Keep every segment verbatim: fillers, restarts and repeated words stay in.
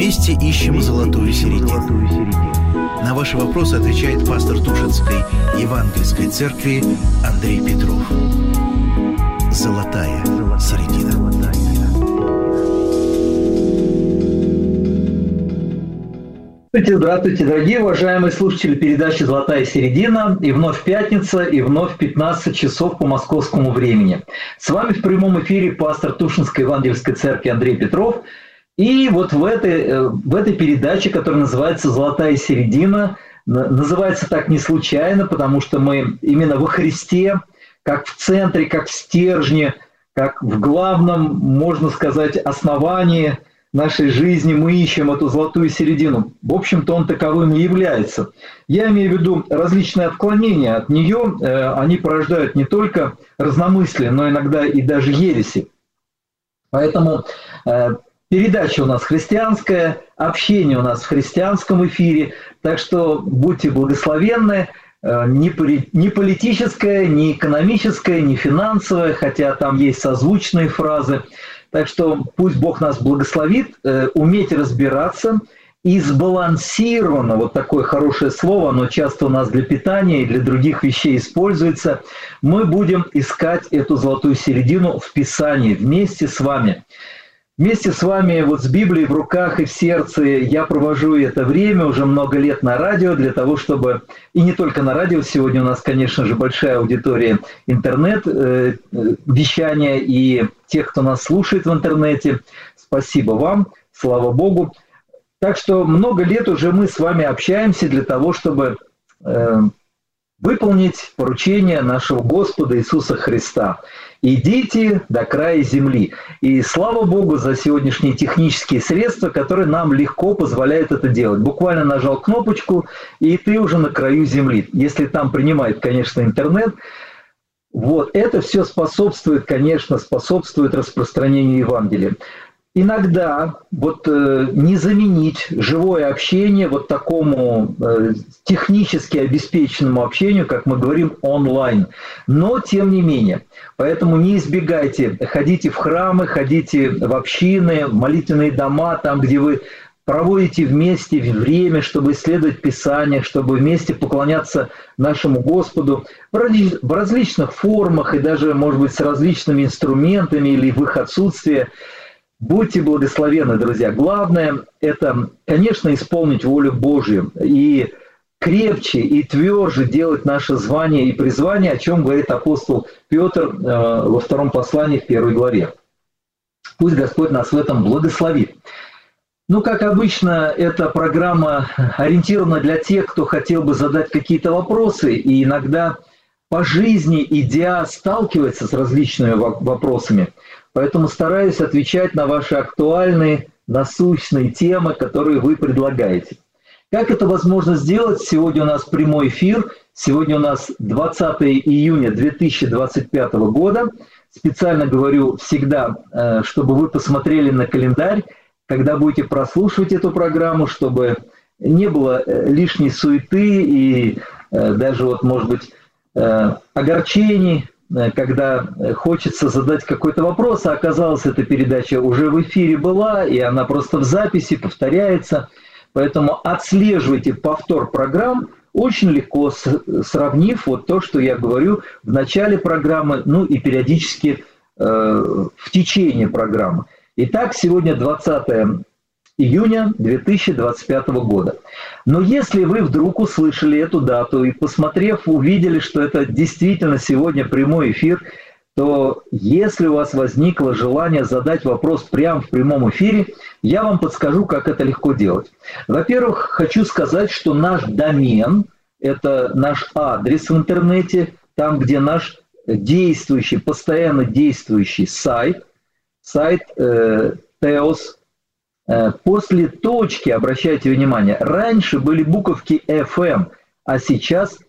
Вместе ищем золотую середину. На ваши вопросы отвечает пастор Тушинской Евангельской церкви Андрей Петров. Золотая середина. Здравствуйте, здравствуйте, дорогие уважаемые слушатели передачи «Золотая середина». И вновь пятница, и вновь пятнадцать часов по московскому времени. С вами в прямом эфире пастор Тушинской Евангельской церкви Андрей Петров. И вот в этой, в этой передаче, которая называется «Золотая середина», называется так не случайно, потому что мы именно во Христе, как в центре, как в стержне, как в главном, можно сказать, основании нашей жизни мы ищем эту золотую середину. В общем-то, он таковым и является. Я имею в виду различные отклонения от нее. Они порождают не только разномыслие, но иногда и даже ереси. Поэтому передача у нас христианская, общение у нас в христианском эфире. Так что будьте благословенны. Ни политическое, ни экономическое, ни финансовое, хотя там есть созвучные фразы. Так что пусть Бог нас благословит, э, уметь разбираться и сбалансированно, вот такое хорошее слово, оно часто у нас для питания и для других вещей используется, мы будем искать эту золотую середину в Писании вместе с вами. Вместе с вами вот с Библией в руках и в сердце я провожу это время уже много лет на радио для того, чтобы... И не только на радио, сегодня у нас, конечно же, большая аудитория интернет-вещания и тех, кто нас слушает в интернете. Спасибо вам, слава Богу. Так что много лет уже мы с вами общаемся для того, чтобы э, выполнить поручение нашего Господа Иисуса Христа. «Идите до края земли». И слава Богу за сегодняшние технические средства, которые нам легко позволяют это делать. Буквально нажал кнопочку, и ты уже на краю земли. Если там принимает, конечно, интернет. Вот, это все способствует, конечно, способствует распространению Евангелия. Иногда вот э, не заменить живое общение вот такому э, технически обеспеченному общению, как мы говорим, онлайн. Но тем не менее. Поэтому не избегайте, ходите в храмы, ходите в общины, в молитвенные дома, там, где вы проводите вместе время, чтобы исследовать Писание, чтобы вместе поклоняться нашему Господу в различных формах и даже, может быть, с различными инструментами или в их отсутствие. Будьте благословенны, друзья. Главное – это, конечно, исполнить волю Божью и крепче и тверже делать наше звание и призвание, о чем говорит апостол Петр э, во втором послании в первой главе. Пусть Господь нас в этом благословит. Ну, как обычно, эта программа ориентирована для тех, кто хотел бы задать какие-то вопросы и иногда по жизни, идя, сталкивается с различными вопросами. Поэтому стараюсь отвечать на ваши актуальные, насущные темы, которые вы предлагаете. Как это возможно сделать? Сегодня у нас прямой эфир. Сегодня у нас двадцатое июня две тысячи двадцать пятого года. Специально говорю всегда, чтобы вы посмотрели на календарь, когда будете прослушивать эту программу, чтобы не было лишней суеты и даже, вот, может быть, огорчений, когда хочется задать какой-то вопрос, а оказалось, эта передача уже в эфире была, и она просто в записи повторяется. Поэтому отслеживайте повтор программ очень легко, сравнив вот то, что я говорю в начале программы, ну и периодически э, в течение программы. Итак, сегодня двадцатое июня две тысячи двадцать пятого года. Но если вы вдруг услышали эту дату и, посмотрев, увидели, что это действительно сегодня прямой эфир, то если у вас возникло желание задать вопрос прямо в прямом эфире, я вам подскажу, как это легко делать. Во-первых, хочу сказать, что наш домен – это наш адрес в интернете, там, где наш действующий, постоянно действующий сайт, сайт э, Теос. Э, после точки, обращайте внимание, раньше были буковки эф эм, а сейчас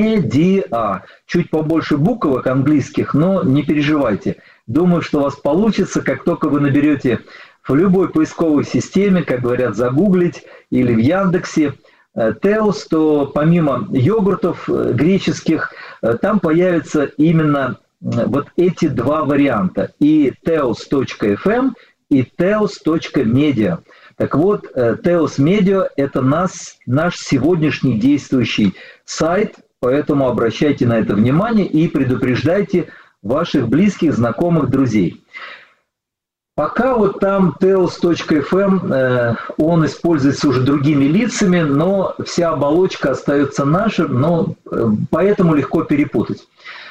медиа. Чуть побольше буквок английских, но не переживайте. Думаю, что у вас получится, как только вы наберете в любой поисковой системе, как говорят, загуглить, или в Яндексе, Теос, то помимо йогуртов греческих, там появятся именно вот эти два варианта. И теос точка эф эм, и теос точка медиа. Так вот, Теос Медиа – это нас, наш сегодняшний действующий сайт, поэтому обращайте на это внимание и предупреждайте ваших близких, знакомых, друзей. Пока вот там теос точка эф эм, э, он используется уже другими лицами, но вся оболочка остается наша, но э, поэтому легко перепутать.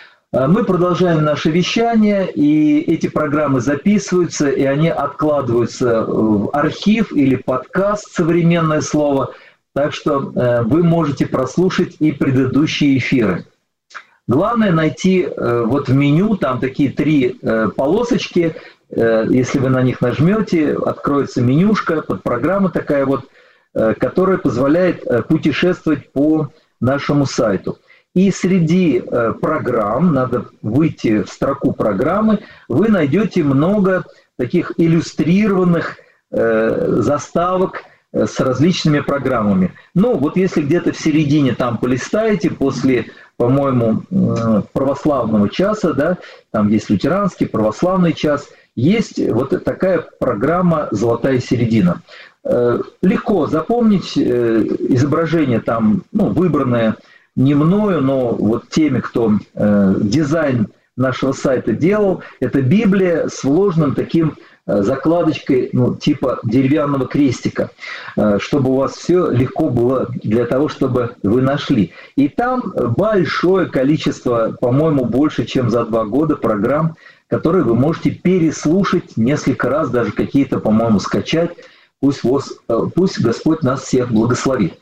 Мы продолжаем наше вещание, и эти программы записываются, и они откладываются в архив или подкаст, современное слово, так что э, вы можете прослушать и предыдущие эфиры. Главное найти э, вот в меню, там такие три э, полосочки, э, если вы на них нажмете, откроется менюшка, подпрограмма такая вот, э, которая позволяет э, путешествовать по нашему сайту. И среди э, программ, надо выйти в строку программы, вы найдете много таких иллюстрированных э, заставок э, с различными программами. Ну, вот если где-то в середине там полистаете, после, по-моему, э, православного часа, да, там есть лютеранский, православный час, есть вот такая программа «Золотая середина». Э, легко запомнить, э, изображение там, ну, выбранное, не мною, но вот теми, кто э, дизайн нашего сайта делал, это Библия с вложенным таким э, закладочкой, ну, типа деревянного крестика, э, чтобы у вас все легко было для того, чтобы вы нашли. И там большое количество, по-моему, больше, чем за два года программ, которые вы можете переслушать несколько раз, даже какие-то, по-моему, скачать. Пусть, вас, э, пусть Господь нас всех благословит.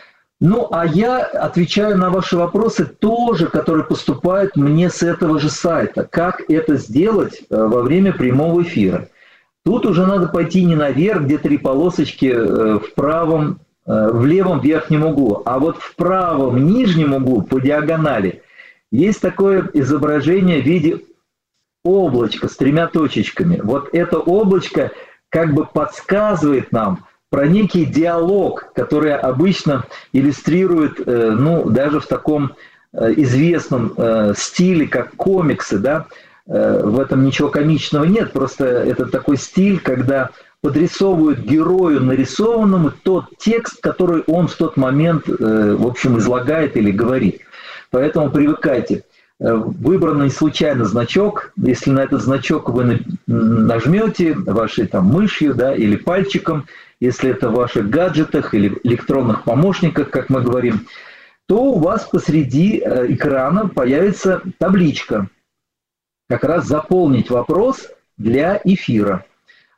Ну, а я отвечаю на ваши вопросы тоже, которые поступают мне с этого же сайта. Как это сделать во время прямого эфира? Тут уже надо пойти не наверх, где три полосочки в правом, в левом верхнем углу, а вот в правом нижнем углу по диагонали есть такое изображение в виде облачка с тремя точечками. Вот это облачко как бы подсказывает нам про некий диалог, который обычно иллюстрирует, ну, даже в таком известном стиле, как комиксы, да, в этом ничего комичного нет, просто это такой стиль, когда подрисовывают герою нарисованному тот текст, который он в тот момент, в общем, излагает или говорит. Поэтому привыкайте. Выбранный случайно значок, если на этот значок вы нажмете вашей там мышью, да, или пальчиком, если это в ваших гаджетах или электронных помощниках, как мы говорим, то у вас посреди экрана появится табличка. Как раз заполнить вопрос для эфира.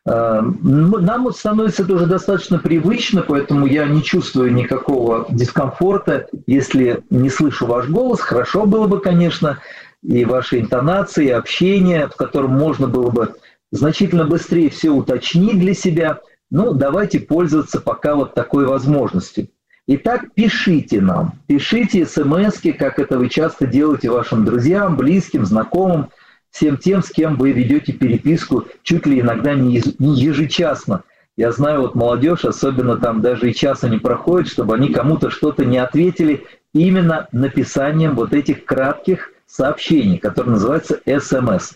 Нам становится это уже достаточно привычно, поэтому я не чувствую никакого дискомфорта, если не слышу ваш голос. Хорошо было бы, конечно, и ваши интонации, и общение, в котором можно было бы значительно быстрее все уточнить для себя. Ну, давайте пользоваться пока вот такой возможностью. Итак, пишите нам, пишите смски, как это вы часто делаете вашим друзьям, близким, знакомым, всем тем, с кем вы ведете переписку, чуть ли иногда не ежечасно. Я знаю, вот молодежь, особенно там даже и часа не проходит, чтобы они кому-то что-то не ответили именно написанием вот этих кратких сообщений, которые называются эс эм эс.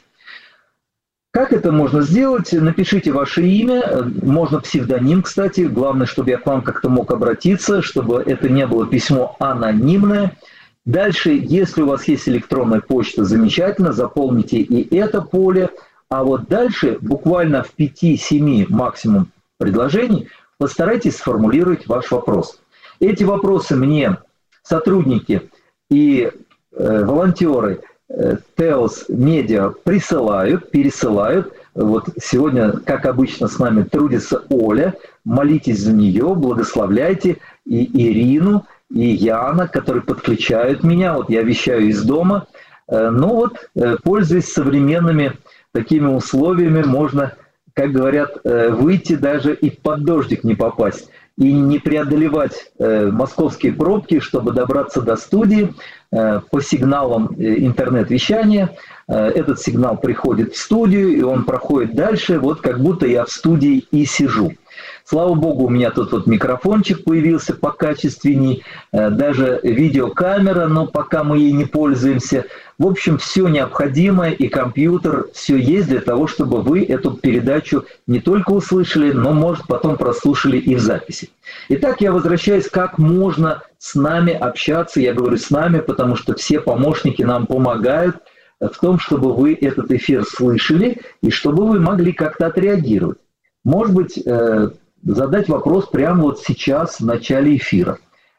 Как это можно сделать? Напишите ваше имя, можно псевдоним, кстати. Главное, чтобы я к вам как-то мог обратиться, чтобы это не было письмо анонимное. Дальше, если у вас есть электронная почта, замечательно, заполните и это поле. А вот дальше, буквально в пяти-семи максимум предложений, постарайтесь сформулировать ваш вопрос. Эти вопросы мне сотрудники и э, волонтеры Теос Медиа присылают, пересылают. Вот сегодня, как обычно, с нами трудится Оля. Молитесь за нее, благословляйте и Ирину, и Яна, которые подключают меня. Вот я вещаю из дома. Ну вот, пользуясь современными такими условиями, можно, как говорят, выйти даже и под дождик не попасть. И не преодолевать э, московские пробки, чтобы добраться до студии э, по сигналам интернет-вещания. Э, этот сигнал приходит в студию, и он проходит дальше, вот как будто я в студии и сижу. Слава богу, у меня тут вот микрофончик появился покачественней, э, даже видеокамера, но пока мы ей не пользуемся. В общем, все необходимое, и компьютер, все есть для того, чтобы вы эту передачу не только услышали, но, может, потом прослушали и в записи. Итак, я возвращаюсь, как можно с нами общаться. Я говорю с нами, потому что все помощники нам помогают в том, чтобы вы этот эфир слышали и чтобы вы могли как-то отреагировать. Может быть, задать вопрос прямо вот сейчас, в начале эфира.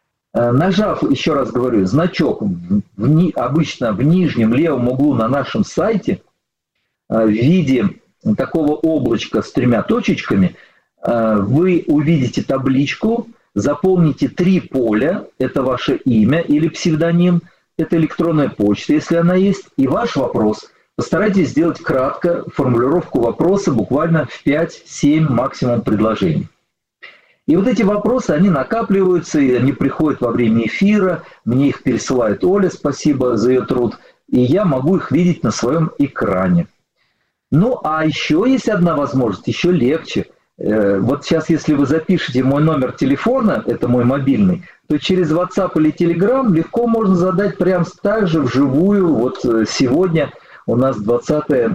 Нажав, еще раз говорю, значок в ни, обычно в нижнем левом углу на нашем сайте в виде такого облачка с тремя точечками, вы увидите табличку, заполните три поля, это ваше имя или псевдоним, это электронная почта, если она есть, и ваш вопрос. Постарайтесь сделать кратко формулировку вопроса, буквально в пять-семь максимум предложений. И вот эти вопросы, они накапливаются, и они приходят во время эфира, мне их пересылает Оля, спасибо за ее труд, и я могу их видеть на своем экране. Ну, а еще есть одна возможность, еще легче. Вот сейчас, если вы запишете мой номер телефона, это мой мобильный, то через WhatsApp или Telegram легко можно задать прямо так же вживую. Вот сегодня у нас двадцатое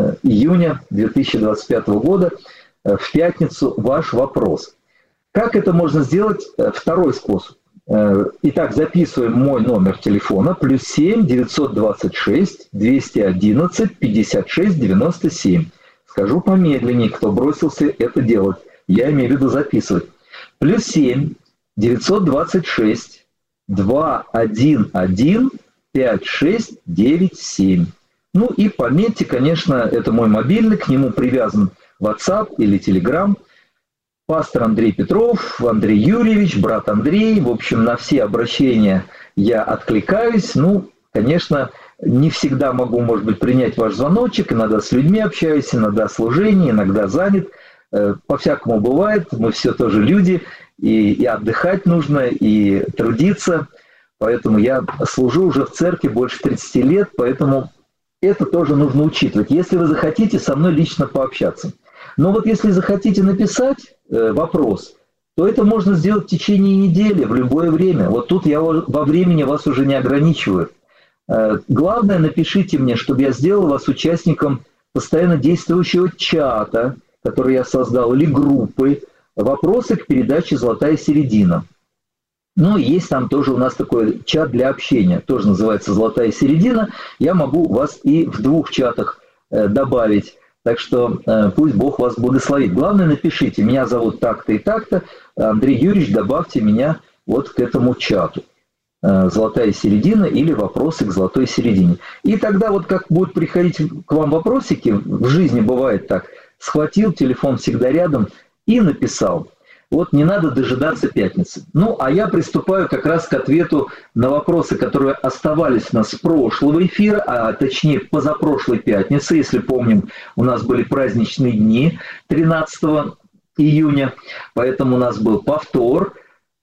июня две тысячи двадцать пятого года, в пятницу, ваш вопрос. Как это можно сделать? Второй способ. Итак, записываем мой номер телефона, плюс семь девятьсот двадцать шесть двести одиннадцать пятьдесят шесть девяносто семь. Скажу помедленнее, кто бросился это делать. Я имею в виду записывать. Плюс семь девятьсот двадцать шесть двести одиннадцать пятьдесят шесть девяносто семь. Ну и пометьте, конечно, это мой мобильный, к нему привязан WhatsApp или Telegram. Пастор Андрей Петров, Андрей Юрьевич, брат Андрей. В общем, на все обращения я откликаюсь. Ну, конечно, не всегда могу, может быть, принять ваш звоночек. Иногда с людьми общаюсь, иногда служение, иногда занят. По-всякому бывает. Мы все тоже люди. И, и отдыхать нужно, и трудиться. Поэтому я служу уже в церкви больше тридцати лет, поэтому это тоже нужно учитывать. Если вы захотите со мной лично пообщаться. Но вот если захотите написать э, вопрос, то это можно сделать в течение недели, в любое время. Вот тут я во времени вас уже не ограничиваю. Э, главное, напишите мне, чтобы я сделал вас участником постоянно действующего чата, который я создал, или группы «Вопросы к передаче «Золотая середина». Ну, есть там тоже у нас такой чат для общения, тоже называется «Золотая середина». Я могу вас и в двух чатах э, добавить. Так что э, пусть Бог вас благословит. Главное, напишите, меня зовут так-то и так-то, Андрей Юрьевич, добавьте меня вот к этому чату. Э, «Золотая середина» или «Вопросы к золотой середине». И тогда вот как будут приходить к вам вопросики, в жизни бывает так, схватил, телефон всегда рядом и написал. Вот не надо дожидаться пятницы. Ну, а я приступаю как раз к ответу на вопросы, которые оставались у нас с прошлого эфира, а точнее позапрошлой пятницы. Если помним, у нас были праздничные дни тринадцатого июня, поэтому у нас был повтор.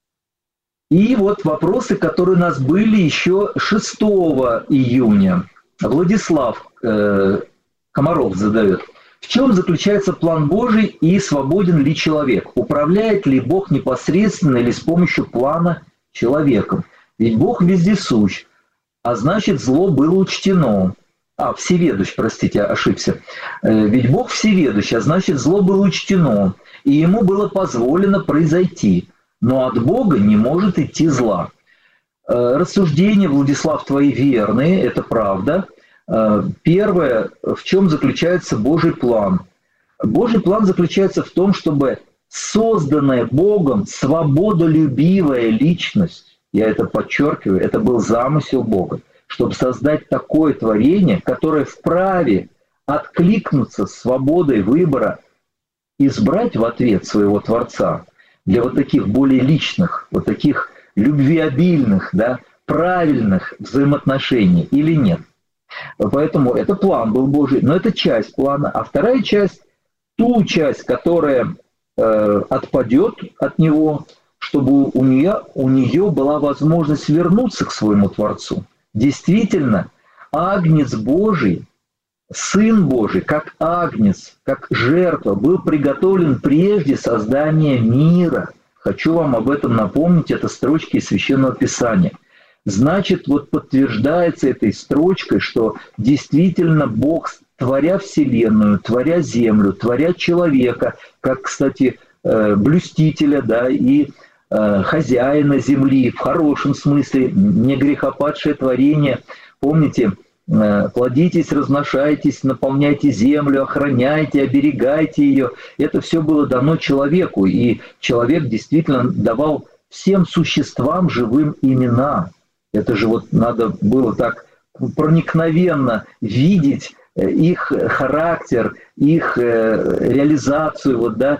И вот вопросы, которые у нас были еще шестого июня. Владислав э, Комаров задает. В чем заключается план Божий и свободен ли человек? Управляет ли Бог непосредственно или с помощью плана человеком? Ведь Бог вездесущ, а значит зло было учтено. А, всеведущ, простите, ошибся. Ведь Бог всеведущ, а значит зло было учтено, и ему было позволено произойти. Но от Бога не может идти зла. Рассуждения, Владислав, твои верные, это правда. Первое, в чем заключается Божий план? Божий план заключается в том, чтобы созданная Богом свободолюбивая личность, я это подчеркиваю, это был замысел Бога, чтобы создать такое творение, которое вправе откликнуться свободой выбора, избрать в ответ своего Творца для вот таких более личных, вот таких любвеобильных, да, правильных взаимоотношений или нет. Поэтому это план был Божий, но это часть плана. А вторая часть, ту часть, которая э, отпадет от него, чтобы у нее, у нее была возможность вернуться к своему Творцу. Действительно, Агнец Божий, Сын Божий, как Агнец, как жертва, был приготовлен прежде создания мира. Хочу вам об этом напомнить, это строчки из Священного Писания. значит, вот подтверждается этой строчкой, что действительно Бог, творя Вселенную, творя Землю, творя человека, как, кстати, блюстителя, да, и хозяина земли, в хорошем смысле, не грехопадшее творение. Помните, плодитесь, разношайтесь, наполняйте землю, охраняйте, оберегайте ее. Это все было дано человеку, и человек действительно давал всем существам живым имена. Это же вот надо было так проникновенно видеть их характер, их реализацию, вот, да,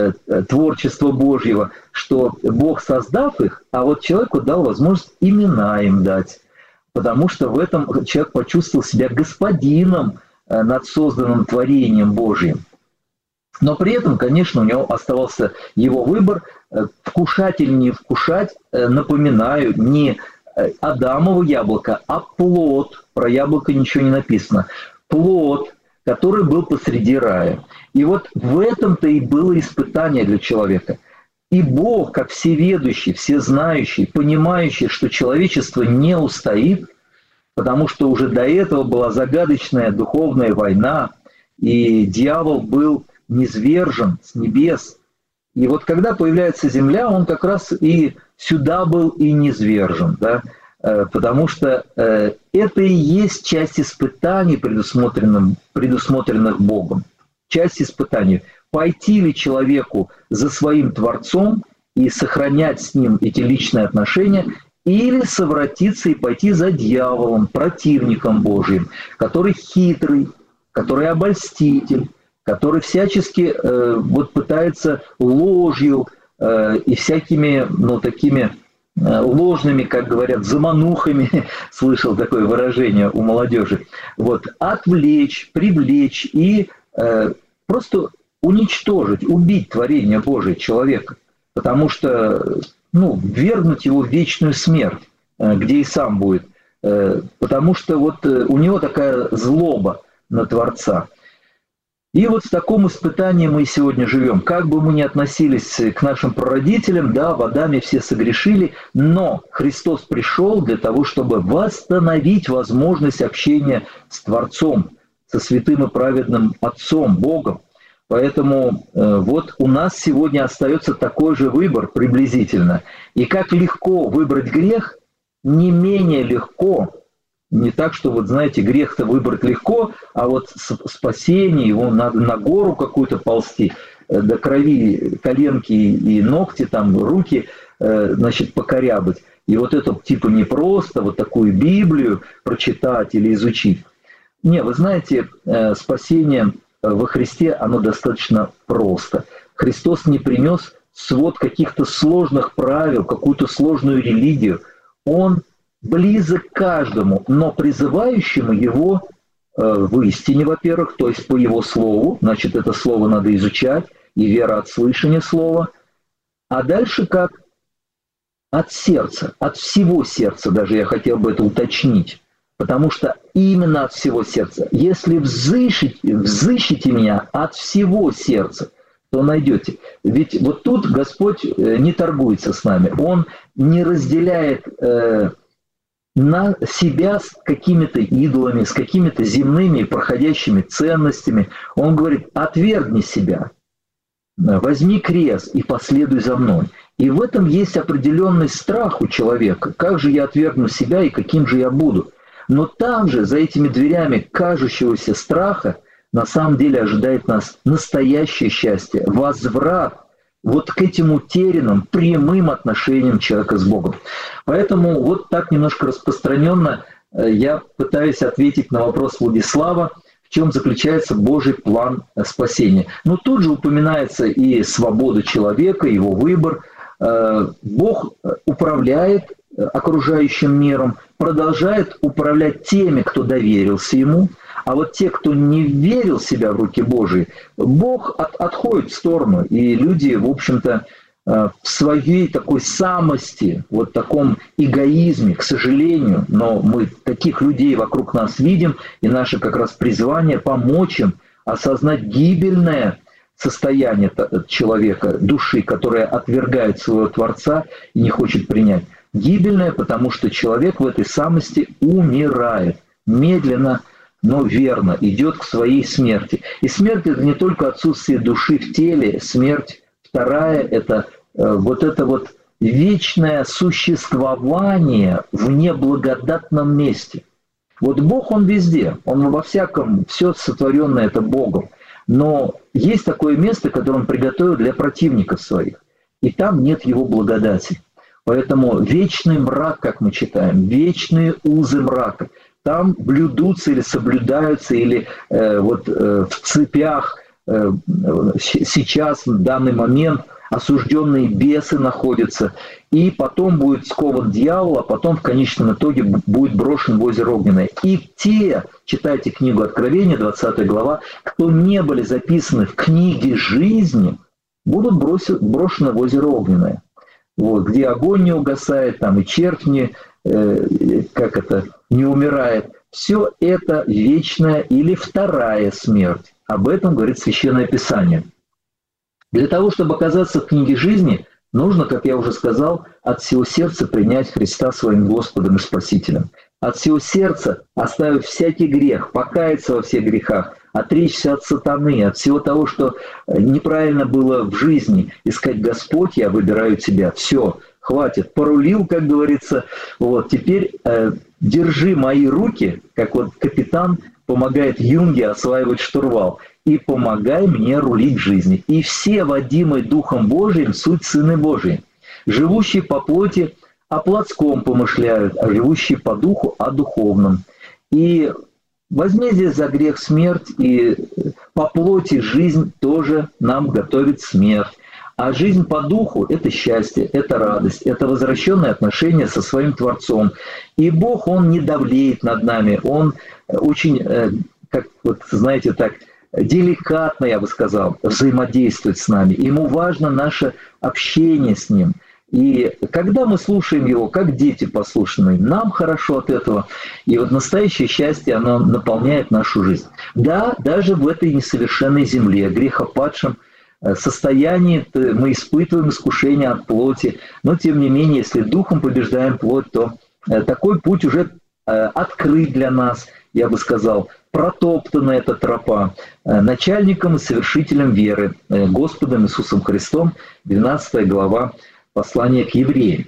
творчества Божьего, что Бог, создав их, а вот человеку дал возможность имена им дать. Потому что в этом человек почувствовал себя господином над созданным творением Божьим. Но при этом, конечно, у него оставался его выбор, вкушать или не вкушать, напоминаю, не Адамово яблоко, а плод, про яблоко ничего не написано, плод, который был посреди рая. И вот в этом-то и было испытание для человека. И Бог, как всеведущий, всезнающий, понимающий, что человечество не устоит, потому что уже до этого была загадочная духовная война, и дьявол был низвержен с небес. И вот когда появляется земля, он как раз и сюда был и низвержен, да? Потому что это и есть часть испытаний, предусмотренных, предусмотренных Богом. Часть испытаний. Пойти ли человеку за своим Творцом и сохранять с ним эти личные отношения, или совратиться и пойти за дьяволом, противником Божьим, который хитрый, который обольститель, который всячески э, вот пытается ложью э, и всякими, ну, такими э, ложными, как говорят, заманухами, слышал такое выражение у молодежи, вот, отвлечь, привлечь и э, просто уничтожить, убить творение Божие человека, потому что, ну, ввергнуть его в вечную смерть, э, где и сам будет, э, потому что вот э, у него такая злоба на Творца. И вот в таком испытании мы сегодня живем. Как бы мы ни относились к нашим прародителям, да, в Адаме все согрешили, но Христос пришел для того, чтобы восстановить возможность общения с Творцом, со святым и праведным Отцом, Богом. Поэтому э, вот у нас сегодня остается такой же выбор приблизительно. И как легко выбрать грех, не менее легко. Не так, что, вот знаете, грех-то выбрать легко, а вот спасение, его надо на гору какую-то ползти, до крови коленки и ногти, там, руки, значит, покорябать. И вот это типа не просто вот такую Библию прочитать или изучить. Не, вы знаете, спасение во Христе, оно достаточно просто. Христос не принес свод каких-то сложных правил, какую-то сложную религию. Он близок к каждому, но призывающему его э, в истине, во-первых, то есть по его слову, значит, это слово надо изучать, и вера от слышания слова, а дальше как? От сердца, от всего сердца, даже я хотел бы это уточнить, потому что именно от всего сердца. Если взыщите, взыщите меня от всего сердца, то найдете. Ведь вот тут Господь не торгуется с нами, Он не разделяет э, на себя с какими-то идолами, с какими-то земными и проходящими ценностями. Он говорит: отвергни себя, возьми крест и последуй за мной. И в этом есть определенный страх у человека. Как же я отвергну себя и каким же я буду? Но там же, за этими дверями кажущегося страха, на самом деле ожидает нас настоящее счастье, возврат вот к этим утерянным прямым отношениям человека с Богом. Поэтому вот так немножко распространенно я пытаюсь ответить на вопрос Владислава, в чем заключается Божий план спасения. Но тут же упоминается и свобода человека, его выбор. Бог управляет окружающим миром, продолжает управлять теми, кто доверился Ему. А вот те, кто не верил в себя в руки Божьи, Бог от, отходит в сторону. И люди, в общем-то, в своей такой самости, вот таком эгоизме, к сожалению, но мы таких людей вокруг нас видим, и наше как раз призвание помочь им осознать гибельное состояние человека, души, которая отвергает своего Творца и не хочет принять. гибельная, потому что человек в этой самости умирает. Медленно, но верно идет к своей смерти. И смерть – это не только отсутствие души в теле, смерть вторая – это э, вот это вот вечное существование в неблагодатном месте. Вот Бог, Он везде, Он во всяком, все сотворенное это Богом. Но есть такое место, которое Он приготовил для противников своих, и там нет Его благодати. Поэтому вечный мрак, как мы читаем, вечные узы мрака, там блюдутся или соблюдаются, или э, вот э, в цепях э, сейчас, в данный момент, осужденные бесы находятся, и потом будет скован дьявол, а потом в конечном итоге будет брошен в озеро огненное. И те, читайте книгу Откровения, двадцатая глава, кто не были записаны в книге жизни, будут бросить, брошены в озеро огненное. Вот, где огонь не угасает, там и червь не, э, как это, не умирает. Все это вечная или вторая смерть. Об этом говорит Священное Писание. Для того, чтобы оказаться в книге жизни, нужно, как я уже сказал, от всего сердца принять Христа своим Господом и Спасителем. От всего сердца, оставив всякий грех, покаяться во всех грехах, отречься от сатаны, от всего того, что неправильно было в жизни, искать: Господь, я выбираю Тебя. Все, хватит, порулил, как говорится. Вот, теперь э, держи мои руки, как вот капитан помогает юнге осваивать штурвал, и помогай мне рулить жизнью. И все, водимые Духом Божиим, суть сыны Божии. Живущие по плоти о плотском помышляют, а живущие по духу о духовном. И возмездие за грех смерть, и по плоти жизнь тоже нам готовит смерть. А жизнь по духу – это счастье, это радость, это возвращенное отношение со своим Творцом. И Бог, Он не давлеет над нами, Он очень, как вот знаете, так деликатно, я бы сказал, взаимодействует с нами. Ему важно наше общение с Ним. И когда мы слушаем Его, как дети послушные, нам хорошо от этого. И вот настоящее счастье, оно наполняет нашу жизнь. Да, даже в этой несовершенной земле, грехопадшем состоянии мы испытываем искушение от плоти. Но тем не менее, если духом побеждаем плоть, то такой путь уже открыт для нас, я бы сказал, протоптана эта тропа начальником и совершителем веры, Господом Иисусом Христом, двенадцатая глава послания к евреям.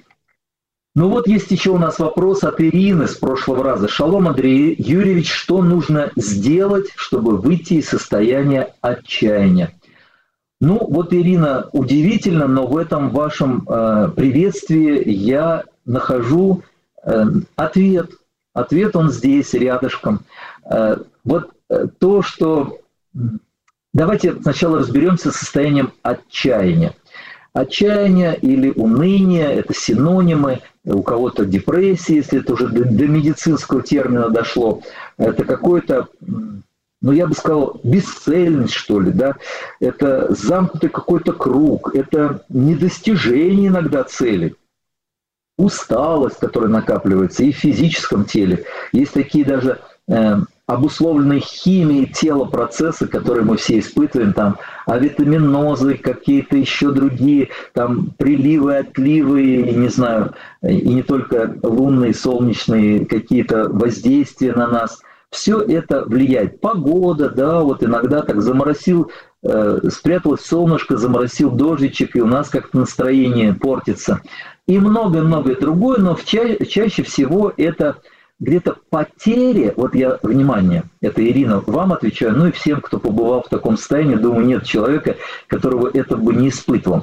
Ну вот есть еще у нас вопрос от Ирины с прошлого раза. Шалом, Андрей Юрьевич, что нужно сделать, чтобы выйти из состояния отчаяния? Ну вот, Ирина, удивительно, но в этом вашем э, приветствии я нахожу э, ответ. Ответ он здесь, рядышком. Э, вот э, то, что... Давайте сначала разберемся с состоянием отчаяния. Отчаяние или уныние – это синонимы, у кого-то депрессия, если это уже до, до медицинского термина дошло. Это какой-то, ну я бы сказал, бесцельность, что ли, да? Это замкнутый какой-то круг, это недостижение иногда цели, усталость, которая накапливается и в физическом теле. Есть такие даже э, обусловленные химией тела процессы, которые мы все испытываем, там авитаминозы, какие-то еще другие, там приливы, отливы, и, не знаю, и не только лунные, солнечные какие-то воздействия на нас. Все это влияет. Погода, да, вот иногда так заморосил, э, спряталось солнышко, заморосил дождичек, и у нас как-то настроение портится. И многое-многое другое, но в ча- чаще всего это где-то потеря, вот я, внимание, это Ирина, вам отвечаю, ну и всем, кто побывал в таком состоянии, думаю, нет человека, которого это бы не испытывал.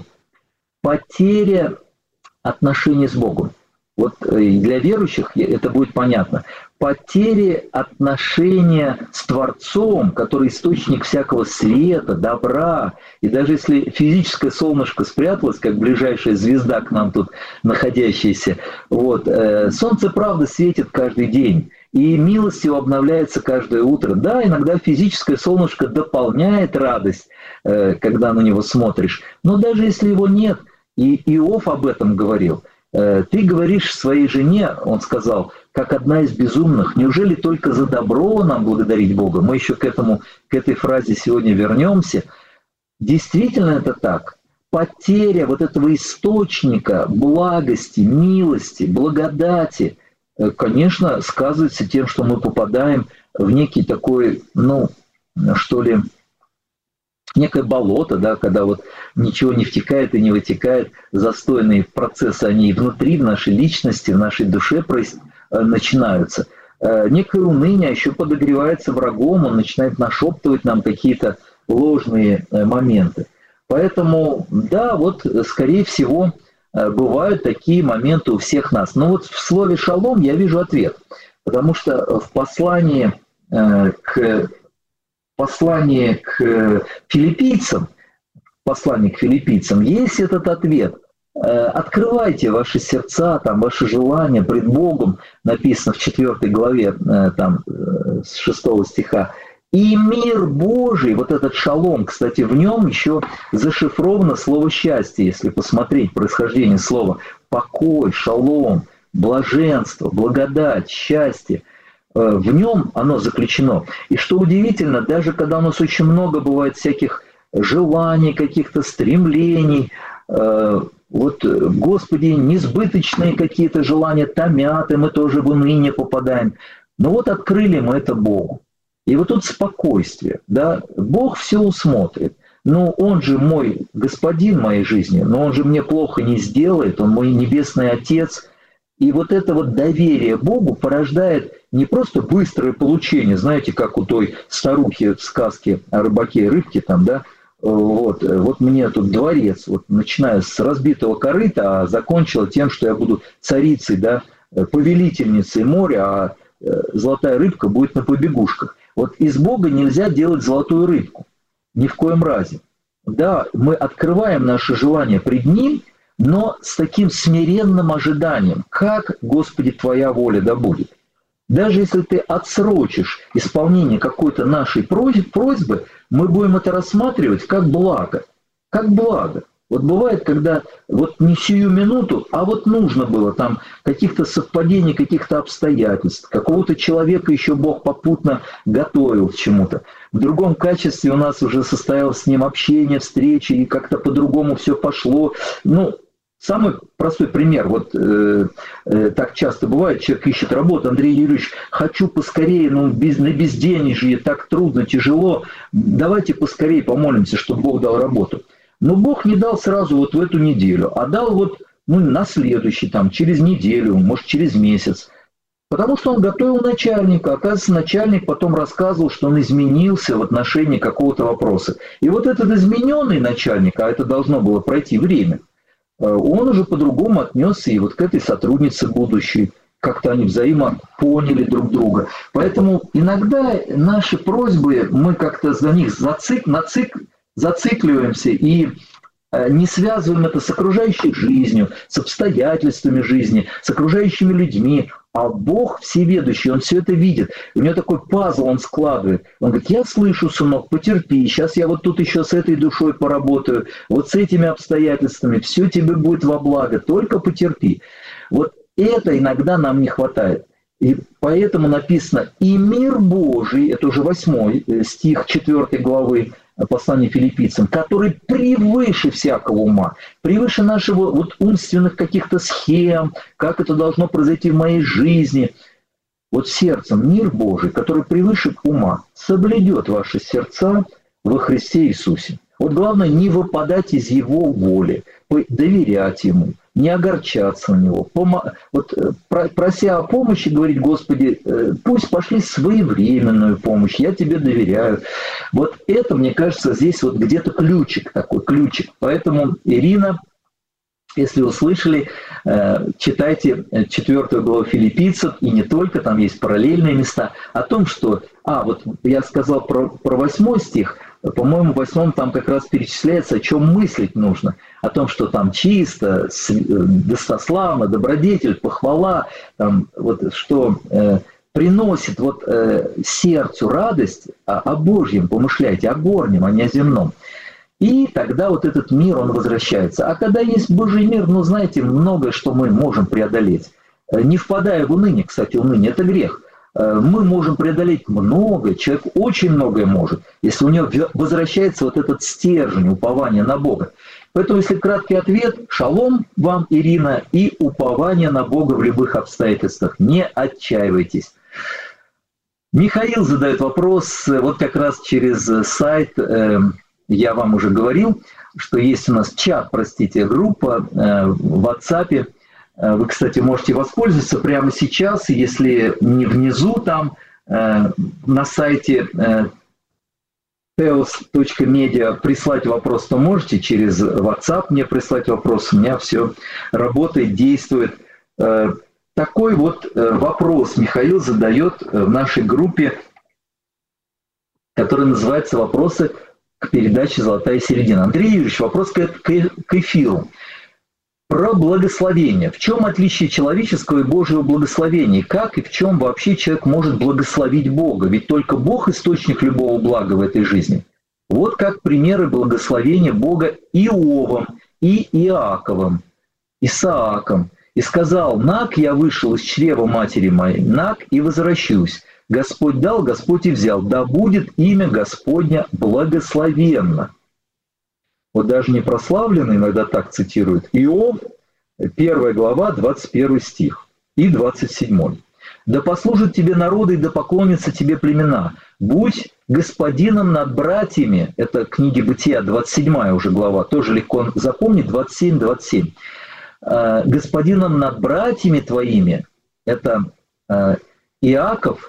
Потеря отношений с Богом. Вот для верующих это будет понятно. Потеря отношения с Творцом, который источник всякого света, добра. И даже если физическое солнышко спряталось, как ближайшая звезда к нам тут находящаяся, вот, э, солнце, правда, светит каждый день. И милость его обновляется каждое утро. Да, иногда физическое солнышко дополняет радость, э, когда на него смотришь. Но даже если его нет, и Иов об этом говорил, ты говоришь своей жене, он сказал, как одна из безумных, неужели только за добро нам благодарить Бога? Мы еще к этому, к этой фразе сегодня вернемся. Действительно это так. потеря вот этого источника благости, милости, благодати, конечно, сказывается тем, что мы попадаем в некий такой, ну, что ли, некое болото, да, когда вот ничего не втекает и не вытекает, застойные процессы, они и внутри, в нашей личности, в нашей душе начинаются. Некое уныние еще подогревается врагом, он начинает нашептывать нам какие-то ложные моменты. Поэтому, да, вот, скорее всего, бывают такие моменты у всех нас. Но вот в слове «шалом» я вижу ответ, потому что в послании к, послании к филиппийцам, послании к филиппийцам есть этот ответ. Открывайте ваши сердца, там, ваши желания пред Богом, написано в четвёртой главе, там, с шестого стиха. И мир Божий, вот этот шалом, кстати, в нем еще зашифровано слово «счастье», если посмотреть происхождение слова «покой», «шалом», «блаженство», «благодать», «счастье». В нем оно заключено. И что удивительно, даже когда у нас очень много бывает всяких желаний, каких-то стремлений, вот, Господи, несбыточные какие-то желания томят, и мы тоже в уныние попадаем. Но вот открыли мы это Богу. И вот тут спокойствие, да, Бог все усмотрит. Но Он же мой господин моей жизни, но Он же мне плохо не сделает, Он мой небесный Отец. И вот это вот доверие Богу порождает не просто быстрое получение, знаете, как у той старухи в сказке о рыбаке и рыбке, там, да, вот, вот мне тут дворец, вот, начиная с разбитого корыта, а закончила тем, что я буду царицей, да, повелительницей моря, а золотая рыбка будет на побегушках. Вот из Бога нельзя делать золотую рыбку, ни в коем разе. Да, мы открываем наши желания пред Ним, но с таким смиренным ожиданием, как, Господи, Твоя воля да будет. Даже если ты отсрочишь исполнение какой-то нашей просьбы, мы будем это рассматривать как благо, как благо. Вот бывает, когда вот не сию минуту, а вот нужно было там каких-то совпадений, каких-то обстоятельств, какого-то человека еще Бог попутно готовил к чему-то. В другом качестве у нас уже состоялось с ним общение, встречи, и как-то по-другому все пошло. Ну, самый простой пример, вот э, э, так часто бывает, человек ищет работу, Андрей Юрьевич, хочу поскорее, ну, без, на безденежье, так трудно, тяжело, давайте поскорее помолимся, чтобы Бог дал работу. Но Бог не дал сразу вот в эту неделю, а дал вот, ну, на следующий, там, через неделю, может, через месяц. Потому что он готовил начальника. Оказывается, начальник потом рассказывал, что он изменился в отношении какого-то вопроса. И вот этот измененный начальник, а это должно было пройти время, он уже по-другому отнесся и вот к этой сотруднице будущей. Как-то они взаимопоняли друг друга. Поэтому иногда наши просьбы, мы как-то за них зацик, нацик, зацикливаемся и не связываем это с окружающей жизнью, с обстоятельствами жизни, с окружающими людьми. А Бог всеведущий, Он все это видит. У него такой пазл он складывает. Он говорит, я слышу, сынок, потерпи, сейчас я вот тут еще с этой душой поработаю, вот с этими обстоятельствами, все тебе будет во благо, только потерпи. Вот это иногда нам не хватает. И поэтому написано, и мир Божий, это уже восьмой стих четвёртой главы, послание филиппийцам, который превыше всякого ума, превыше нашего вот умственных каких-то схем, как это должно произойти в моей жизни. Вот сердцем мир Божий, который превыше ума, соблюдет ваши сердца во Христе Иисусе. Вот главное не выпадать из Его воли, доверять Ему, не огорчаться на Него. Вот, прося о помощи, говорить, Господи, пусть пошли своевременную помощь, я Тебе доверяю. Вот это, мне кажется, здесь вот где-то ключик такой, ключик. Поэтому, Ирина, если услышали, читайте четвёртую главу Филиппийцев, и не только, там есть параллельные места, о том, что, а, вот я сказал про, про восьмой стих, по-моему, в восьмом там как раз перечисляется, о чем мыслить нужно. О том, что там чисто, достославно, добродетель, похвала, там, вот, что э, приносит вот, э, сердцу радость, а о Божьем помышляйте, о горнем, а не о земном. И тогда вот этот мир, он возвращается. А когда есть Божий мир, ну, знаете, многое, что мы можем преодолеть. Не впадая в уныние, кстати, уныние – это грех. Мы можем преодолеть многое, человек очень многое может, если у него возвращается вот этот стержень упования на Бога. Поэтому, если краткий ответ, шалом вам, Ирина, и упование на Бога в любых обстоятельствах. Не отчаивайтесь. Михаил задает вопрос, вот как раз через сайт, э, я вам уже говорил, что есть у нас чат, простите, группа э, в WhatsApp. Вы, кстати, можете воспользоваться прямо сейчас, если не внизу там, э, на сайте э, теос точка медиа прислать вопрос, то можете через WhatsApp мне прислать вопрос. У меня все работает, действует. Э, такой вот э, вопрос Михаил задает в нашей группе, которая называется «Вопросы к передаче «Золотая середина». Андрей Юрьевич, вопрос к, к, к эфиру. Про благословение. В чем отличие человеческого и Божьего благословения? Как и в чем вообще человек может благословить Бога? Ведь только Бог – источник любого блага в этой жизни. Вот как примеры благословения Бога Иовом и Иаковом, Исааком. «И сказал: Нак, я вышел из чрева матери моей, Нак, и возвращусь. Господь дал, Господь и взял. Да будет имя Господня благословенно». Вот даже не прославленный иногда так цитирует. Иов, первая глава, двадцать первый стих и двадцать седьмой. «Да послужат тебе народы, и да поклонятся тебе племена. Будь господином над братьями». Это книги Бытия, двадцать седьмая уже глава, тоже легко запомнить, двадцать семь двадцать семь. «Господином над братьями твоими». Это Иаков,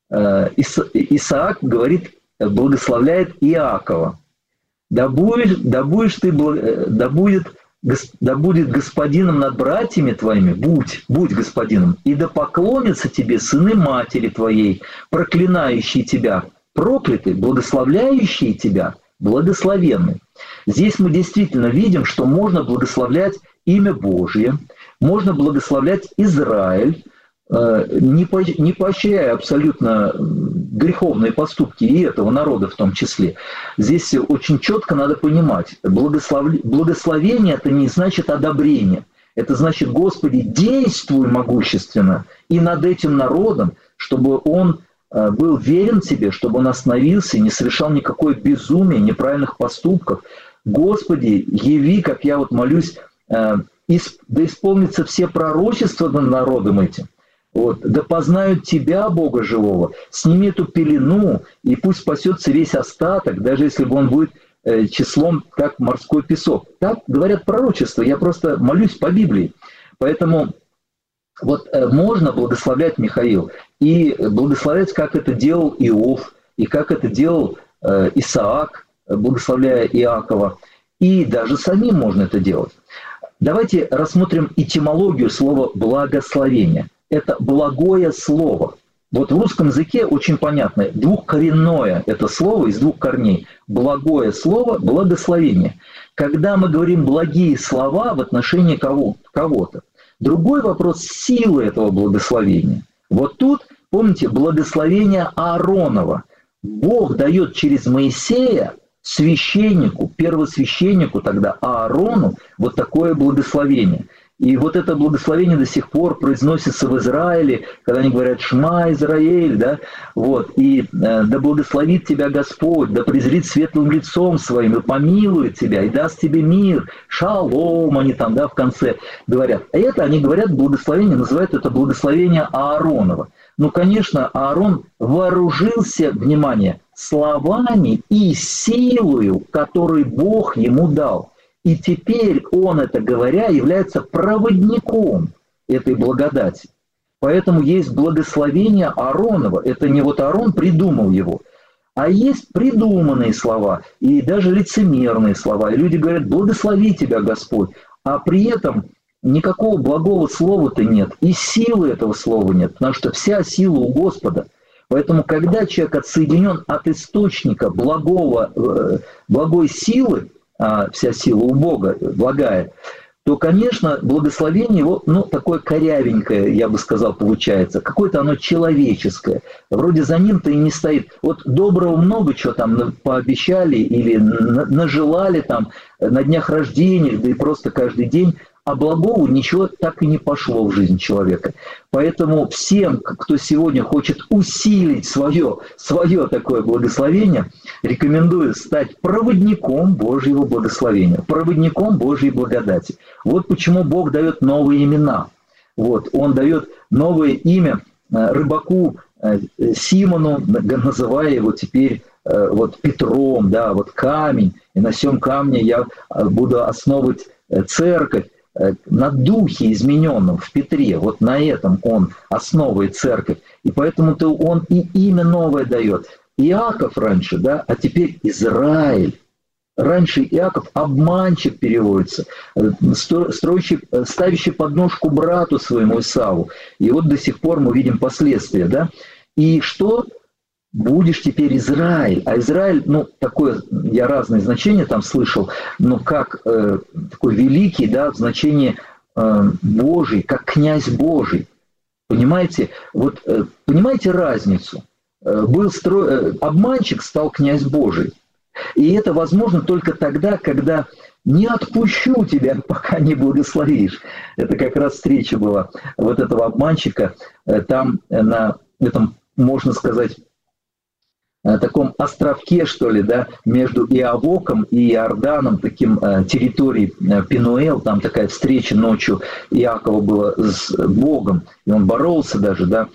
Исаак говорит, благословляет Иакова. Да будешь, да будешь ты, да будет, да будет господином над братьями твоими, будь, будь господином, и да поклонятся тебе сыны матери твоей, проклинающие тебя, прокляты, благословляющие тебя, благословенны. Здесь мы действительно видим, что можно благословлять имя Божье, можно благословлять Израиль, не поощряя абсолютно греховные поступки и этого народа в том числе. Здесь очень четко надо понимать, благословение – это не значит одобрение. Это значит: Господи, действуй могущественно и над этим народом, чтобы он был верен Тебе, чтобы он остановился и не совершал никакое безумие, неправильных поступков. Господи, яви, как я вот молюсь, да исполнятся все пророчества над народом этим. Вот. Да познают Тебя, Бога живого, сними эту пелену, и пусть спасется весь остаток, даже если бы он будет э, числом, как морской песок. Так говорят пророчества, я просто молюсь по Библии. Поэтому вот э, можно благословлять, Михаил, и благословлять, как это делал Иов, и как это делал э, Исаак, благословляя Иакова, и даже самим можно это делать. Давайте рассмотрим этимологию слова «благословение». Это благое слово. Вот в русском языке очень понятно, двухкоренное это слово из двух корней. Благое слово – благословение. Когда мы говорим благие слова в отношении кого- кого-то. Другой вопрос – силы этого благословения. Вот тут, помните, благословение Ааронова. Бог дает через Моисея священнику, первосвященнику тогда Аарону вот такое благословение. И вот это благословение до сих пор произносится в Израиле, когда они говорят «Шма, Израиль», да, вот, и э, «Да благословит тебя Господь, да презрит светлым лицом своим, и помилует тебя, и даст тебе мир, шалом», они там, да, в конце говорят. А это они говорят благословение, называют это благословение Ааронова. Ну, конечно, Аарон вооружился, внимание, словами и силою, которую Бог ему дал. И теперь он, это говоря, является проводником этой благодати. Поэтому есть благословение Ааронова. Это не вот Аарон придумал его, а есть придуманные слова и даже лицемерные слова. И люди говорят: «Благослови тебя, Господь», а при этом никакого благого слова-то нет, и силы этого слова нет, потому что вся сила у Господа. Поэтому, когда человек отсоединен от источника благого, благой силы, а вся сила у Бога благая, то, конечно, благословение его, ну, такое корявенькое, я бы сказал, получается. Какое-то оно человеческое. Вроде за ним-то и не стоит. Вот доброго много чего там пообещали или нажелали там на днях рождения, да и просто каждый день. а благого ничего так и не пошло в жизнь человека. Поэтому всем, кто сегодня хочет усилить свое, свое такое благословение, рекомендую стать проводником Божьего благословения, проводником Божьей благодати. Вот почему Бог дает новые имена. Вот, Он дает новое имя рыбаку Симону, называя его теперь вот Петром, да, вот камень, и на сем камне я буду основывать церковь, на духе измененном в Петре, вот на этом он основывает церковь. И поэтому-то он и имя новое дает. Иаков раньше, да, а теперь Израиль. Раньше Иаков обманщик переводится, строящий, ставящий подножку брату своему Исаву. И вот до сих пор мы видим последствия, да. И что? Будешь теперь Израиль. А Израиль, ну, такое, я разные значения там слышал, но как э, такой великий, да, в значении э, Божий, как князь Божий. Понимаете? Вот, э, понимаете разницу? Э, был строй, э, обманщик стал князь Божий. И это возможно только тогда, когда не отпущу тебя, пока не благословишь. Это как раз встреча была вот этого обманщика. Э, там э, на этом, можно сказать, таком островке, что ли, да, между Иавоком и Иорданом, таким э, территорией э, Пенуэл, там такая встреча ночью Иакова была с Богом, и он боролся даже, да,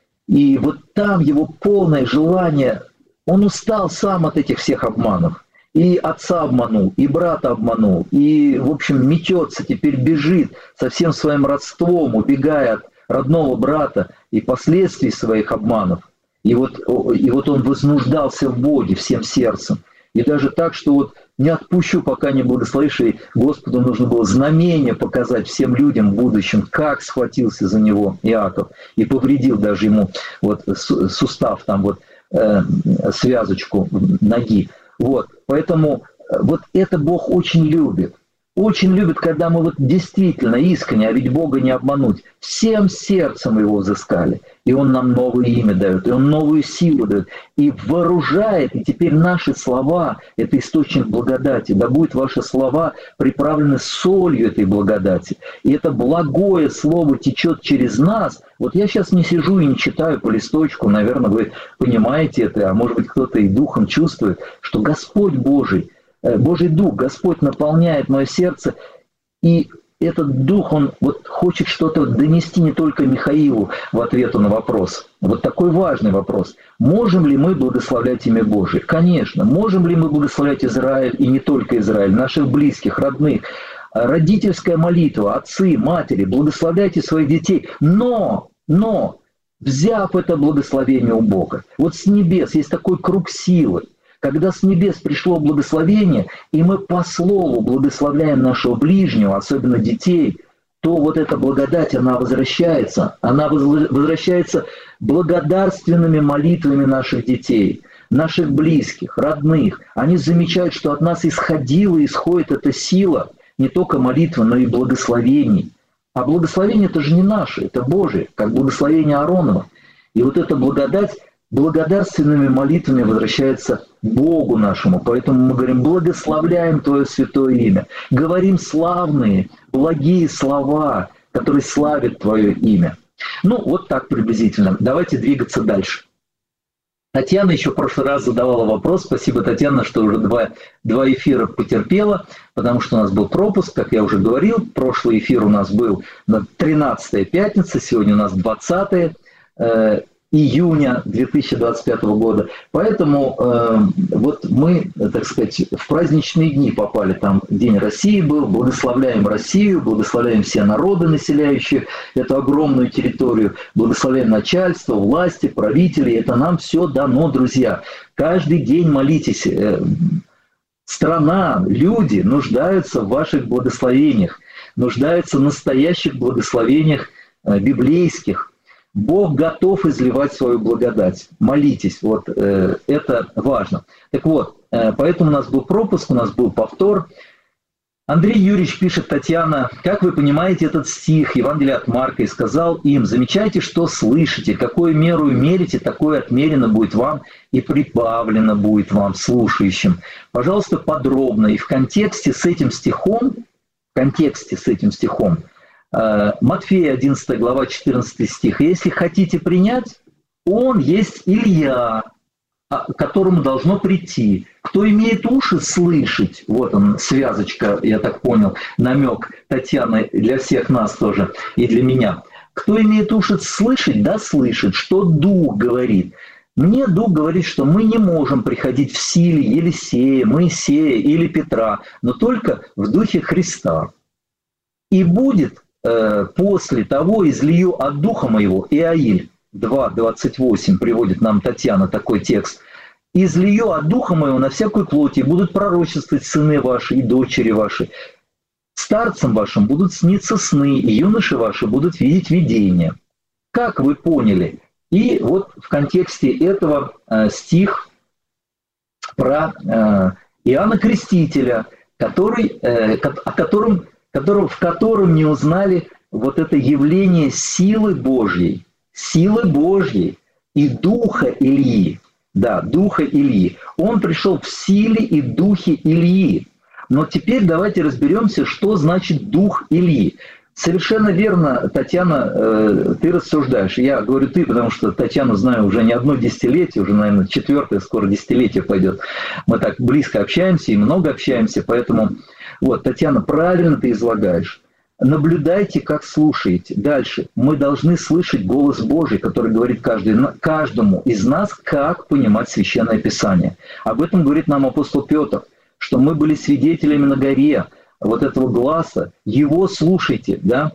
и вот там его полное желание, он устал сам от этих всех обманов, и отца обманул, и брата обманул, и, в общем, метется, теперь бежит со всем своим родством, убегая от родного брата и последствий своих обманов. И вот, и вот он вознуждался в Боге всем сердцем. И даже так, что вот не отпущу, пока не благословишь. И Господу нужно было знамение показать всем людям в будущем, как схватился за него Иаков. И повредил даже ему вот сустав, там вот э, связочку ноги. Вот. Поэтому вот это Бог очень любит. Очень любит, когда мы вот действительно искренне, а ведь Бога не обмануть, всем сердцем Его взыскали. И Он нам новое имя дает, и Он новую силу дает, и вооружает. И теперь наши слова — это источник благодати. Да будут ваши слова приправлены солью этой благодати. И это благое слово течет через нас. Вот я сейчас не сижу и не читаю по листочку, наверное, вы понимаете это, а может быть кто-то и духом чувствует, что Господь Божий, Божий Дух, Господь наполняет мое сердце, и этот Дух, Он вот хочет что-то донести не только Михаилу в ответ на вопрос. Вот такой важный вопрос. Можем ли мы благословлять имя Божие? Конечно. Можем ли мы благословлять Израиль, и не только Израиль, наших близких, родных? Родительская молитва, отцы, матери, благословляйте своих детей. Но, но, взяв это благословение у Бога, вот с небес есть такой круг силы, когда с небес пришло благословение, и мы по слову благословляем нашего ближнего, особенно детей, то вот эта благодать, она возвращается. Она возвращается благодарственными молитвами наших детей, наших близких, родных. Они замечают, что от нас исходила и исходит эта сила, не только молитва, но и благословений. А благословение — это же не наше, это Божие, как благословение Ааронова. И вот эта благодать благодарственными молитвами возвращается Богу нашему. Поэтому мы говорим: благословляем Твое святое имя. Говорим славные, благие слова, которые славят Твое имя. Ну, вот так приблизительно. Давайте двигаться дальше. Татьяна еще в прошлый раз задавала вопрос. Спасибо, Татьяна, что уже два, два эфира потерпела, потому что у нас был пропуск, как я уже говорил. Прошлый эфир у нас был на тринадцатая пятница, сегодня у нас двадцатое июня две тысячи двадцать пятого года. Поэтому э, вот мы, так сказать, в праздничные дни попали. Там День России был. Благословляем Россию, благословляем все народы, населяющие эту огромную территорию. Благословляем начальство, власти, правителей. Это нам все дано, друзья. Каждый день молитесь. Страна, люди нуждаются в ваших благословениях, нуждаются в настоящих благословениях библейских. Бог готов изливать свою благодать. Молитесь, вот э, это важно. Так вот, э, поэтому у нас был пропуск, у нас был повтор. Андрей Юрьевич пишет: Татьяна, как вы понимаете этот стих Евангелия от Марка? И сказал им: замечайте, что слышите, какую меру мерите, такое отмерено будет вам и прибавлено будет вам, слушающим. Пожалуйста, подробно и в контексте с этим стихом контексте с этим стихом. Матфея одиннадцатая глава, четырнадцатый стих. «Если хотите принять, он есть Илья, к которому должно прийти. Кто имеет уши слышать», вот он, связочка, я так понял, намек Татьяны для всех нас тоже и для меня. «Кто имеет уши слышать, да слышит, что Дух говорит». Мне Дух говорит, что мы не можем приходить в силе Елисея, Моисея или Петра, но только в Духе Христа. «И будет э, после того излию от Духа моего», Иаиль два двадцать восемь приводит нам Татьяна такой текст, «излию от Духа моего на всякую плоть, и будут пророчествовать сыны ваши и дочери ваши. Старцам вашим будут сниться сны, и юноши ваши будут видеть видения». Как вы поняли? И вот в контексте этого э, стих про э, Иоанна Крестителя, который, э, о котором, которого, в котором не узнали вот это явление силы Божьей, силы Божьей и духа Ильи. Да, духа Ильи. Он пришел в силе и духе Ильи. Но теперь давайте разберемся, что значит дух Ильи. Совершенно верно, Татьяна, э, ты рассуждаешь. Я говорю ты, потому что Татьяну знаю уже не одно десятилетие, уже, наверное, четвертое скоро десятилетие пойдет. Мы так близко общаемся и много общаемся, поэтому вот, Татьяна, правильно ты излагаешь. Наблюдайте, как слушаете. Дальше. Мы должны слышать голос Божий, который говорит каждый, каждому из нас, как понимать Священное Писание. Об этом говорит нам апостол Петр, что мы были свидетелями на горе вот этого гласа, его слушайте, да,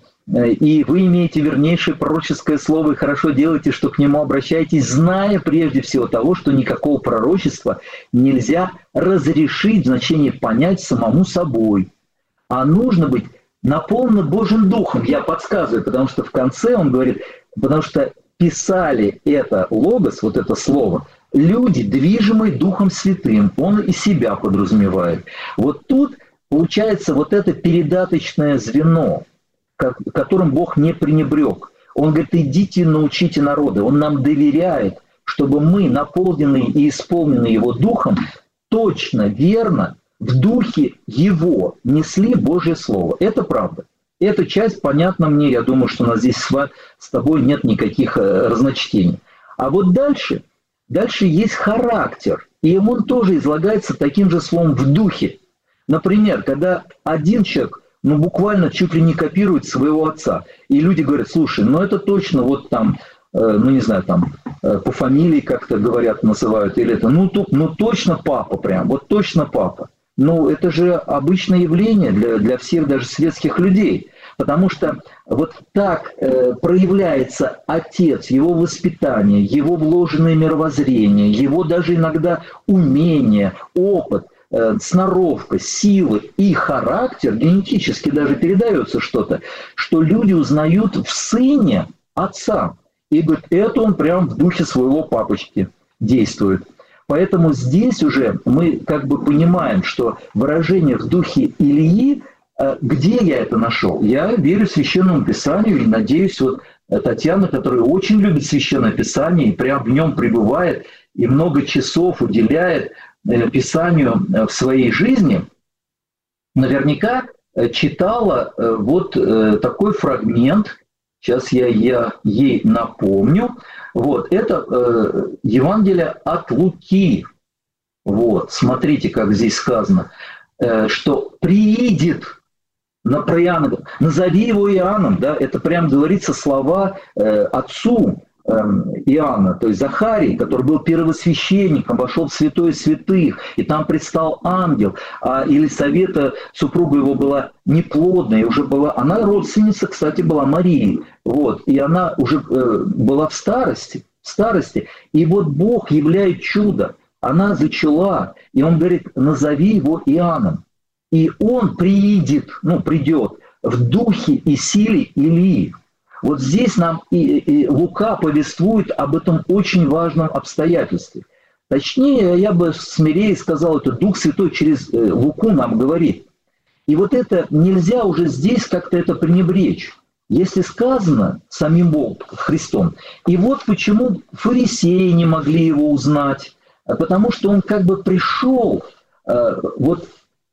и вы имеете вернейшее пророческое слово, и хорошо делаете, что к нему обращаетесь, зная прежде всего того, что никакого пророчества нельзя разрешить, в значении понять самому собой, а нужно быть наполнено Божьим Духом, я подсказываю, потому что в конце он говорит, потому что писали это логос, вот это слово, люди, движимые Духом Святым, он и себя подразумевает. Вот тут получается вот это передаточное звено, которым Бог не пренебрег. Он говорит, идите научите народы. Он нам доверяет, чтобы мы, наполненные и исполненные Его Духом, точно, верно, в Духе Его несли Божье Слово. Это правда. Эта часть понятна мне. Я думаю, что у нас здесь с тобой нет никаких разночтений. А вот дальше, дальше есть характер. И он тоже излагается таким же словом в Духе. Например, когда один человек, ну, буквально чуть ли не копирует своего отца, и люди говорят, слушай, ну, это точно вот там, э, ну, не знаю, там, э, по фамилии как-то говорят, называют, или это, ну, то, ну, точно папа прям, вот точно папа. Ну, это же обычное явление для, для всех даже светских людей, потому что вот так э, проявляется отец, его воспитание, его вложенное мировоззрение, его даже иногда умение, опыт, сноровка, силы и характер, генетически даже передается что-то, что люди узнают в сыне отца. И говорят, это он прям в духе своего папочки действует. Поэтому здесь уже мы как бы понимаем, что выражение в духе Ильи, где я это нашел? Я верю Священному Писанию и надеюсь, вот Татьяна, которая очень любит Священное Писание и прям в нем пребывает и много часов уделяет Писанию в своей жизни, наверняка читала вот такой фрагмент, сейчас я, я ей напомню, вот, это Евангелие от Луки, вот, смотрите, как здесь сказано, что приидет на про Иоанна, назови его Иоанном, да, это прям говорится слова отцу Иоанна, то есть Захарий, который был первосвященником, вошел в святое святых, и там предстал ангел, а Елисавета, супруга его, была неплодная, уже была, она родственница, кстати, была Марии, вот, и она уже э, была в старости, в старости, и вот Бог являет чудо, она зачала, и он говорит, назови его Иоанном, и он приидет, ну, придет в духе и силе Илии. Вот здесь нам и, и Лука повествует об этом очень важном обстоятельстве. Точнее, я бы смелее сказал, это Дух Святой через Луку нам говорит. И вот это нельзя уже здесь как-то это пренебречь. Если сказано самим Богом, Христом. И вот почему фарисеи не могли его узнать. Потому что он как бы пришел вот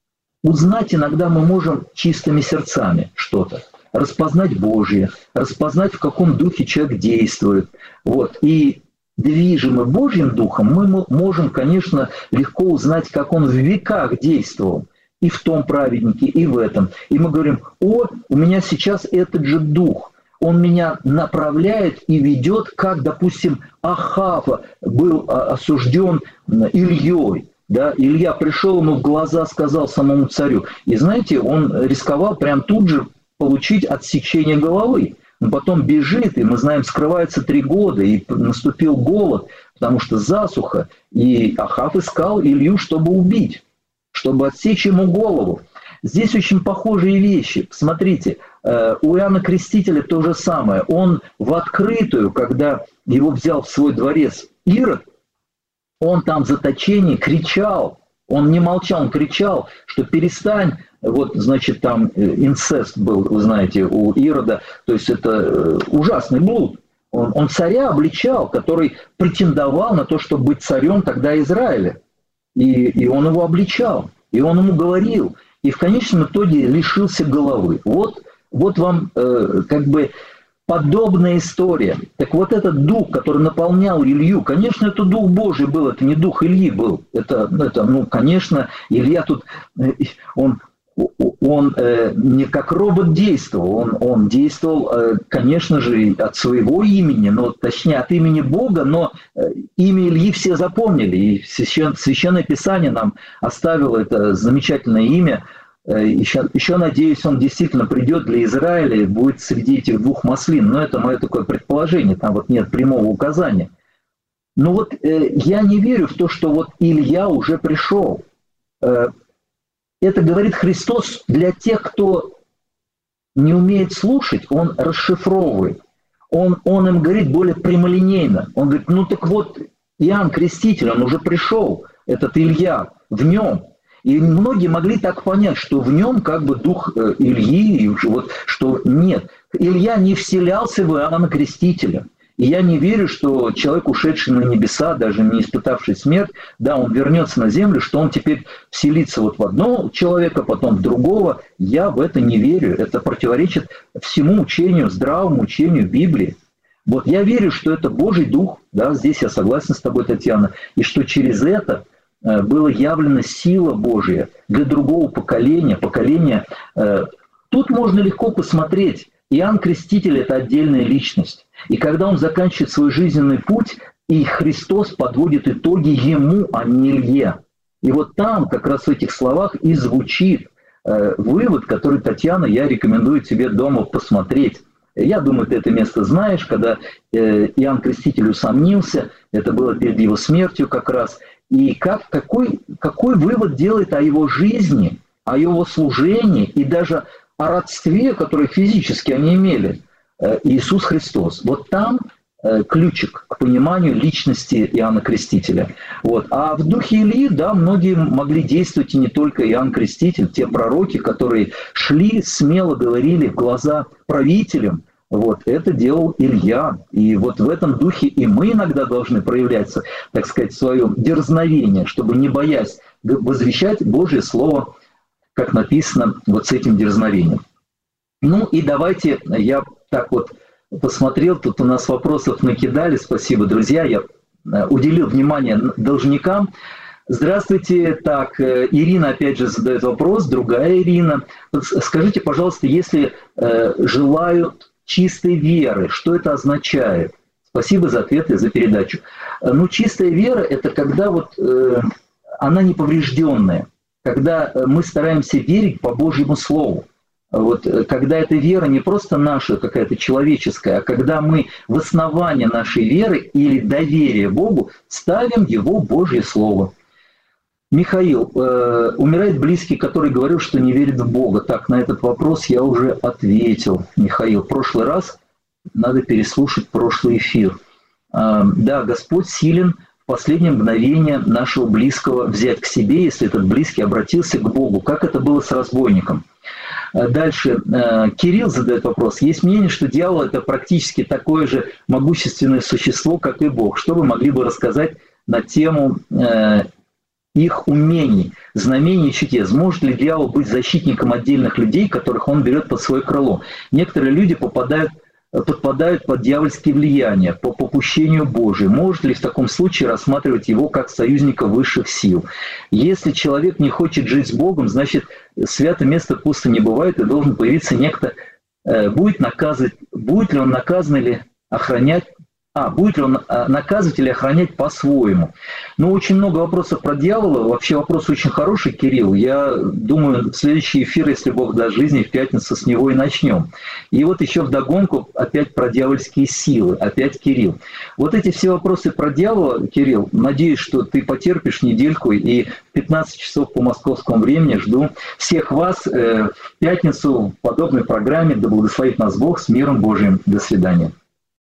узнать иногда мы можем чистыми сердцами что-то, распознать Божье, распознать, в каком духе человек действует. Вот. И движимый Божьим духом мы можем, конечно, легко узнать, как он в веках действовал. И в том праведнике, и в этом. И мы говорим: о, у меня сейчас этот же дух. Он меня направляет и ведет, как, допустим, Ахав был осужден Ильей. Да? Илья пришел ему в глаза, сказал самому царю. И знаете, он рисковал прям тут же получить отсечение головы. Но потом бежит, и мы знаем, скрывается три года, и наступил голод, потому что засуха. И Ахав искал Илью, чтобы убить, чтобы отсечь ему голову. Здесь очень похожие вещи. Смотрите, у Иоанна Крестителя то же самое. Он в открытую, когда его взял в свой дворец Ирод, он там в заточении кричал, он не молчал, он кричал, что перестань, вот, значит, там инцест был, вы знаете, у Ирода, то есть это ужасный блуд. Он, он царя обличал, который претендовал на то, чтобы быть царем тогда Израиля. И, и он его обличал, и он ему говорил, и в конечном итоге лишился головы. Вот, вот вам э, как бы подобная история. Так вот этот дух, который наполнял Илью, конечно, это дух Божий был, это не дух Ильи был. Это, это ну, конечно, Илья тут, он, он э, не как робот действовал, он, он действовал, э, конечно же, от своего имени, но точнее от имени Бога, но э, имя Ильи все запомнили, и Священ, Священное Писание нам оставило это замечательное имя. Еще, еще, надеюсь, он действительно придет для Израиля и будет среди этих двух маслин. Но это мое такое предположение, там вот нет прямого указания. Но вот э, я не верю в то, что вот Илья уже пришел. Э, это говорит Христос для тех, кто не умеет слушать, он расшифровывает. Он, он им говорит более прямолинейно. Он говорит: ну так вот, Иоанн Креститель, он уже пришел, этот Илья, в нем. И многие могли так понять, что в нем как бы дух Ильи, вот, что нет. Илья не вселялся в Иоанна Крестителя. И я не верю, что человек, ушедший на небеса, даже не испытавший смерть, да, он вернется на землю, что он теперь вселится вот в одного человека, потом в другого. Я в это не верю. Это противоречит всему учению, здравому учению Библии. Вот я верю, что это Божий Дух, да, здесь я согласен с тобой, Татьяна, и что через это была явлена сила Божия для другого поколения, поколения. Тут можно легко посмотреть. Иоанн Креститель – это отдельная личность. И когда он заканчивает свой жизненный путь, и Христос подводит итоги ему, а не Илье. И вот там, как раз в этих словах, и звучит вывод, который, Татьяна, я рекомендую тебе дома посмотреть. Я думаю, ты это место знаешь, когда Иоанн Креститель усомнился, это было перед его смертью как раз. И как, какой, какой вывод делает о его жизни, о его служении и даже о родстве, которое физически они имели, Иисус Христос. Вот там ключик к пониманию личности Иоанна Крестителя. Вот. А в духе Ильи, да, многие могли действовать, и не только Иоанн Креститель, те пророки, которые шли, смело говорили в глаза правителям. Вот, это делал Илья. И вот в этом духе и мы иногда должны проявляться, так сказать, свое дерзновение, чтобы, не боясь, возвещать Божье Слово, как написано, вот с этим дерзновением. Ну и давайте, я так вот посмотрел, тут у нас вопросов накидали, спасибо, друзья, я уделил внимание должникам. Здравствуйте, так, Ирина опять же задает вопрос, другая Ирина. Скажите, пожалуйста, если э, желают чистой веры, что это означает? Спасибо за ответ и за передачу. Ну, чистая вера – это когда вот э, она неповрежденная, когда мы стараемся верить по Божьему Слову. Вот, когда эта вера не просто наша какая-то человеческая, а когда мы в основании нашей веры или доверия Богу ставим Его Божье Слово. Михаил, э, умирает близкий, который говорил, что не верит в Бога. Так, на этот вопрос я уже ответил. Михаил, в прошлый раз надо переслушать прошлый эфир. Э, да, Господь силен в последнее мгновение нашего близкого взять к себе, если этот близкий обратился к Богу. Как это было с разбойником? Э, дальше. Э, Кирилл задает вопрос. Есть мнение, что дьявол – это практически такое же могущественное существо, как и Бог. Что вы могли бы рассказать на тему... Э, их умений, знамений и чудес. Может ли дьявол быть защитником отдельных людей, которых он берет под свое крыло? Некоторые люди попадают, подпадают под дьявольские влияния, по попущению Божию. Может ли в таком случае рассматривать его как союзника высших сил? Если человек не хочет жить с Богом, значит, святое место пусто не бывает, и должен появиться некто, э, будет наказывать, будет ли он наказан или охранять, А, будет ли он наказывать или охранять по-своему? Ну, очень много вопросов про дьявола. Вообще вопрос очень хороший, Кирилл. Я думаю, в следующий эфир, если Бог даст жизни, в пятницу с него и начнем. И вот еще вдогонку опять про дьявольские силы. Опять Кирилл. Вот эти все вопросы про дьявола, Кирилл, надеюсь, что ты потерпишь недельку, и в пятнадцать часов по московскому времени жду всех вас в пятницу в подобной программе. Да благословит нас Бог. С миром Божиим. До свидания.